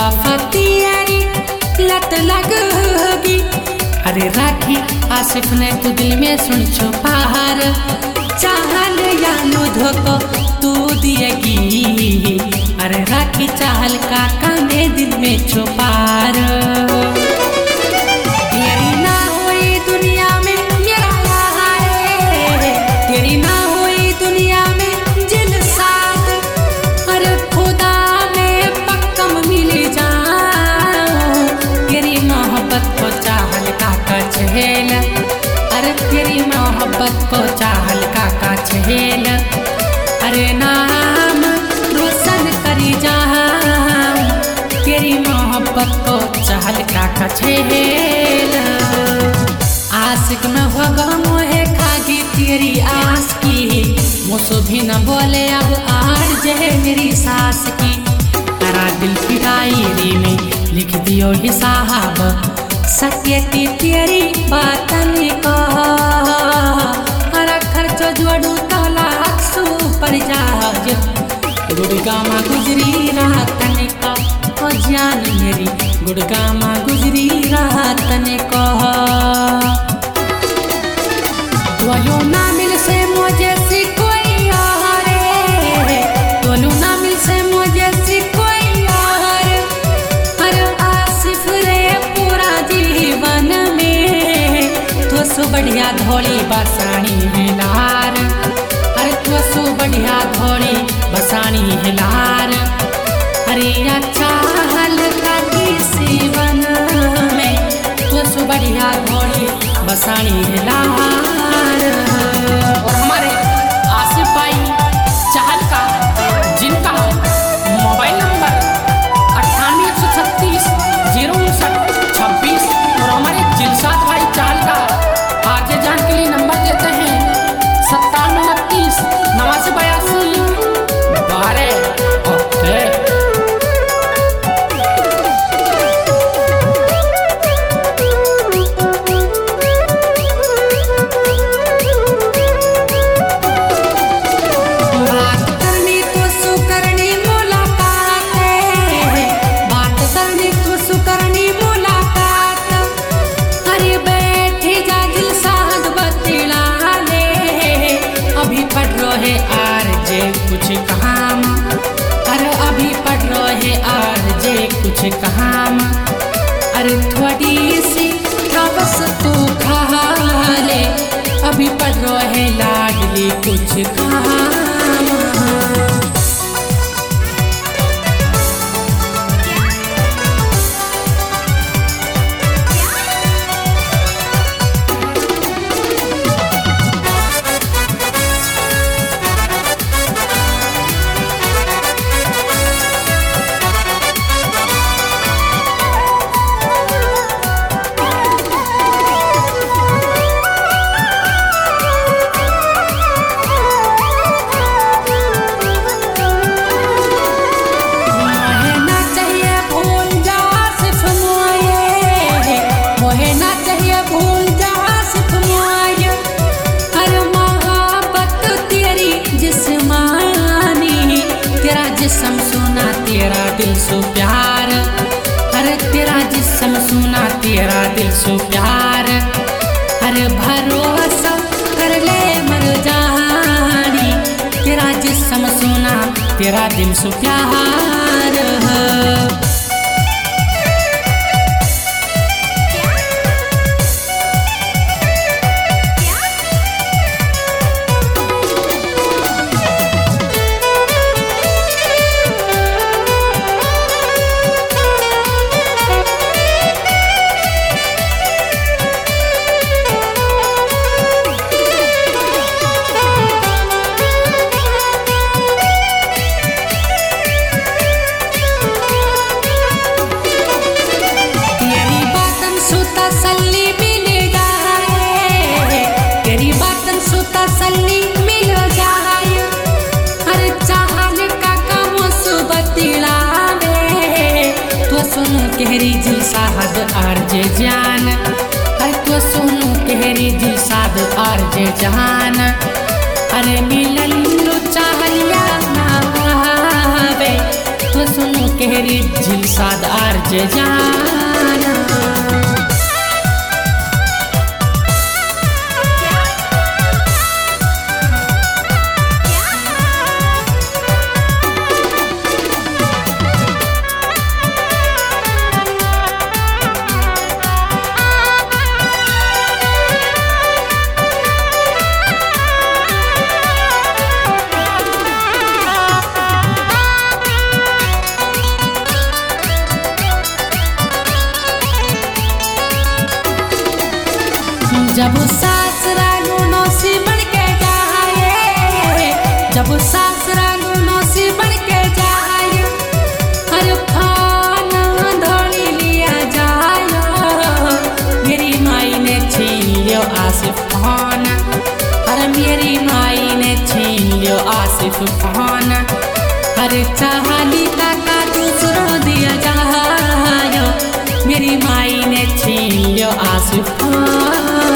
बेवफा तेरी लत लगेगी। अरे राखी आसिफ ने तू दिल में सुन छुपार, चाहल यानो धोखो तू दिएगी। अरे राखी चाहल काका ने दिल में छुपार, तेरी ना हुई दुनिया में मेरा यार, तेरी ना हुई दुनिया में जिल साथ। अरे खुदा में पक्कम मिल जाऊं, तेरी मोहब्बत को चाहल काका चहेल। अरे तेरी मोहब्बत को चाहल काका चहेल। अरे नाम रोशन करी जाऊं, तेरी मोहब्बत को चाहल काका चहेल। आशिक में होगा मोहे खागी तेरी आस की, मुझसे भी न बोले अब आर जहे मेरी सास की। तेरा दिल की डायरी में लिख दियो हिसाब, सत्य की तेरी बातन को। अरे खर्चो जोड़ू तो लाख सू पर जहाज, गुड़गामा गुजरी रातन का ओ जान मेरी, गुड़गामा गुजरी रातन को। तो ना मिल से मुझे सी कोई यार, तो ना मिल से मुझे सी कोई यार। अरे आसिफ रे पूरा जीवन में तो सु बढ़िया धोली बसानी हिलार। अरे तो सु बढ़िया धोली बसानी हिलार। अरे अच्छा हल्का जीवन में तो सु बढ़िया धोली बसानी हिलार। और हमारे आसिफ भाई चाहल का, जिनका मोबाइल नंबर 98 136 059 26, और हमारे जिलसाद भाई चाहल का आगे जान के लिए नंबर देते हैं 97 29 89 12। ओके कुछ काम। अरे अभी पढ़ रहे आरजे कुछ काम। अरे थोड़ी सी बस तू खा ले, अभी पढ़ रहे लाडली कुछ काम। जिस्म सुना तेरा दिल सो प्यार। अरे तेरा जिस्म सुना तेरा दिल सो प्यार। अरे भरोसा कर ले मर जानी, तेरा जिस्म सुना तेरा दिल सो प्यार। केहरी जिलसाद आरजे जान। अरे तो सुनो केहरी जिलसाद आरजे जान। अरे मिलन लो चाहलिया ना आवे तो सुनो कहरी झिलसादार जे जाना। जब सासरा गुनों से बढ़ के जाए, जब सासरा गुनों से बढ़ के जाए, हर फाना धोली लिया जाए। मेरी माई ने छीन लियो आसिफ फाना, अरे मेरी माई ने छीन लियो आसिफ फाना। अरे चाहली का दूसरों दिया जाए, मेरी माई ने छीन लियो आसिफ फाना।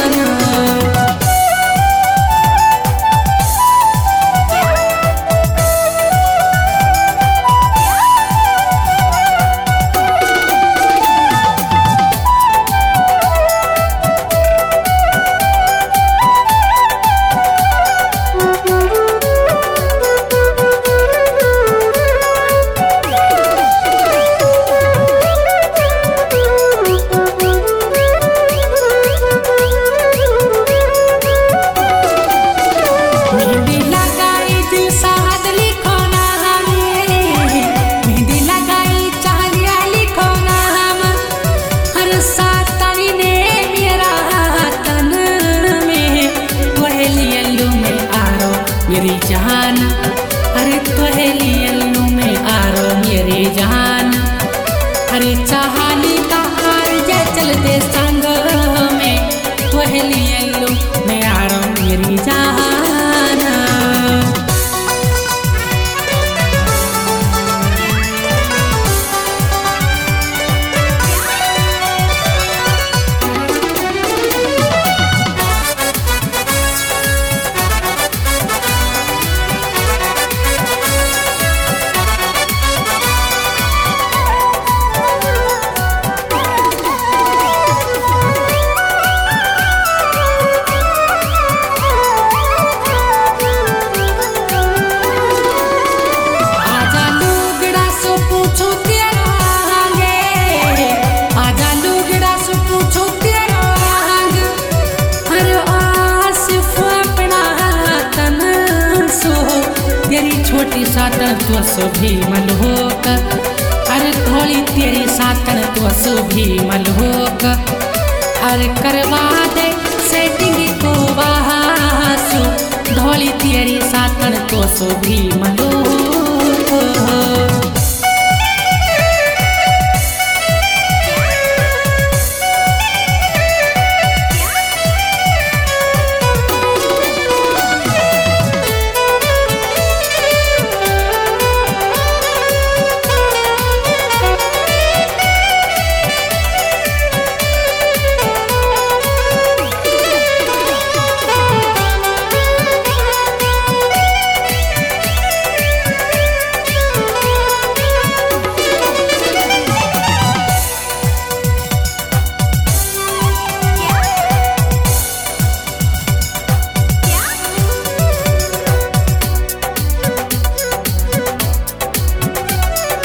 मेरी जान, अरे तोहेली अल्लू में आरो मेरी जान। अरे चाहली का हार जा चलते संग में, तोहेली अल्लू में आरो मेरी जान। छोटी सातन तो सुभी मलहोक, अरे थोड़ी तेरी सातन तो सुभी मलहोक। अरे करवा दे सेटिंग को बहासु, धोली तेरी सातन तो सुभी मलहोक।